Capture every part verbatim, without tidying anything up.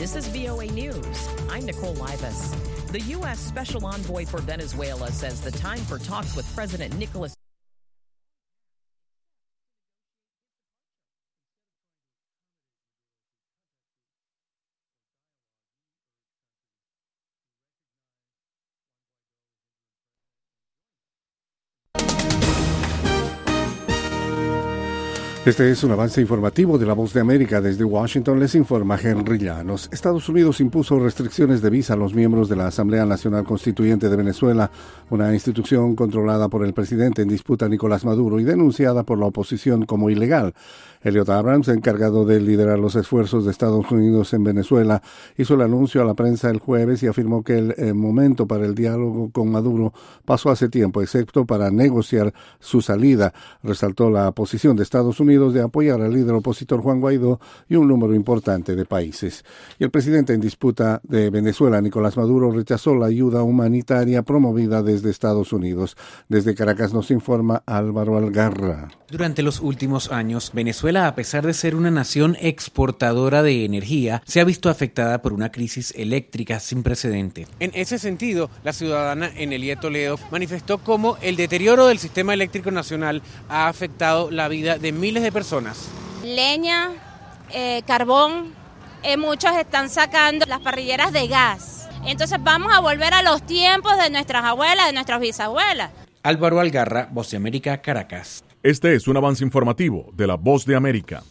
This is V O A News. I'm Nicole Livas. The U S Special Envoy for Venezuela says the time for talks with President Nicolas Este es un avance informativo de La Voz de América. Desde Washington les informa Henry Llanos. Estados Unidos impuso restricciones de visa a los miembros de la Asamblea Nacional Constituyente de Venezuela, una institución controlada por el presidente en disputa Nicolás Maduro y denunciada por la oposición como ilegal. Elliot Abrams, encargado de liderar los esfuerzos de Estados Unidos en Venezuela, hizo el anuncio a la prensa el jueves y afirmó que el eh, momento para el diálogo con Maduro pasó hace tiempo, excepto para negociar su salida. Resaltó la posición de Estados Unidos de apoyar al líder opositor Juan Guaidó y un número importante de países. Y el presidente en disputa de Venezuela, Nicolás Maduro, rechazó la ayuda humanitaria promovida desde Estados Unidos. Desde Caracas nos informa Álvaro Algarra. Durante los últimos años, Venezuela, a pesar de ser una nación exportadora de energía, se ha visto afectada por una crisis eléctrica sin precedente. En ese sentido, la ciudadana Enelia Toledo manifestó cómo el deterioro del sistema eléctrico nacional ha afectado la vida de miles de personas. Leña, eh, carbón, eh, muchos están sacando las parrilleras de gas. Entonces vamos a volver a los tiempos de nuestras abuelas, de nuestras bisabuelas. Álvaro Algarra, Voz de América, Caracas. Este es un avance informativo de La Voz de América.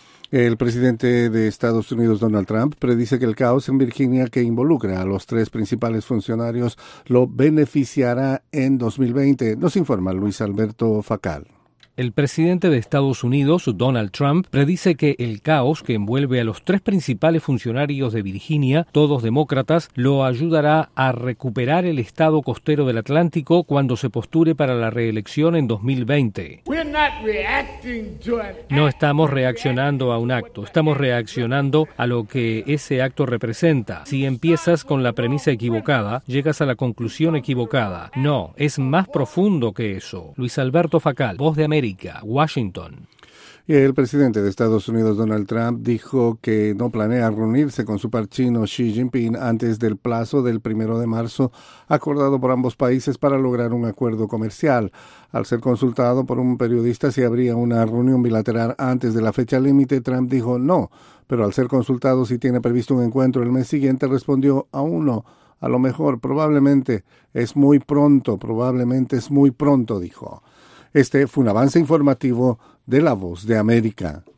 El presidente de Estados Unidos, Donald Trump, predice que el caos en Virginia que involucra a los tres principales funcionarios lo beneficiará en dos mil veinte. Nos informa Luis Alberto Facal. El presidente de Estados Unidos, Donald Trump, predice que el caos que envuelve a los tres principales funcionarios de Virginia, todos demócratas, lo ayudará a recuperar el estado costero del Atlántico cuando se postule para la reelección en dos mil veinte. No estamos reaccionando a un acto, estamos reaccionando a lo que ese acto representa. Si empiezas con la premisa equivocada, llegas a la conclusión equivocada. No, es más profundo que eso. Luis Alberto Facal, Voz de América, Washington. El presidente de Estados Unidos, Donald Trump, dijo que no planea reunirse con su par chino Xi Jinping antes del plazo del primero de marzo acordado por ambos países para lograr un acuerdo comercial. Al ser consultado por un periodista si habría una reunión bilateral antes de la fecha límite, Trump dijo no, pero al ser consultado si tiene previsto un encuentro el mes siguiente, respondió aún no. A lo mejor, probablemente, es muy pronto, probablemente es muy pronto, dijo. Este fue un avance informativo de La Voz de América.